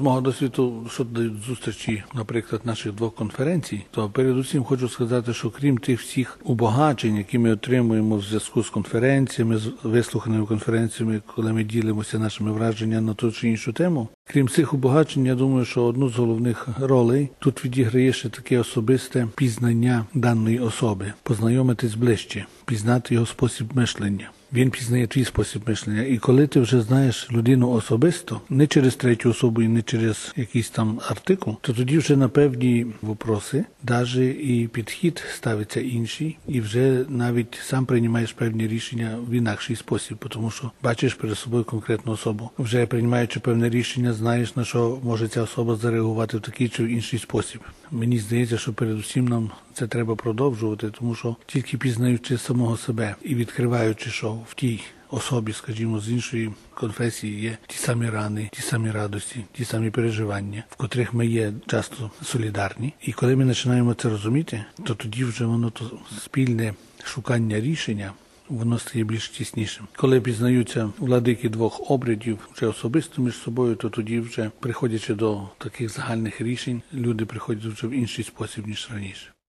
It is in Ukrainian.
мого досвіду, що дають зустрічі, наприклад, наших двох конференцій, то передусім хочу сказати, що крім тих всіх убагачень, які ми отримуємо в зв'язку з конференціями, з вислуханими конференціями, коли ми ділимося нашими враженнями на ту чи іншу тему, крім цих убагачень, я думаю, що одну з головних ролей тут відіграє ще таке особисте пізнання даної особи, познайомитись ближче, пізнати його спосіб мислення. Він пізнає твій спосіб мислення. І коли ти вже знаєш людину особисто, не через третю особу і не через якийсь там артикул, то тоді вже на певні вопроси, навіть і підхід ставиться інший, і вже навіть сам приймаєш певні рішення в інакший спосіб, тому що бачиш перед собою конкретну особу. Вже приймаючи певне рішення, знаєш, на що може ця особа зареагувати в такий чи в інший спосіб. Мені здається, що передусім нам це треба продовжувати, тому що тільки пізнаючи самого себе і відкриваючи, що в тій особі, скажімо, з іншої конфесії є ті самі рани, ті самі радості, ті самі переживання, в котрих ми є часто солідарні. І коли ми починаємо це розуміти, то тоді вже воно то спільне шукання рішення, воно стає більш тіснішим. Коли пізнаються владики двох обрядів вже особисто між собою, то тоді вже, приходячи до таких загальних рішень, люди приходять вже в інший спосіб, ніж раніше.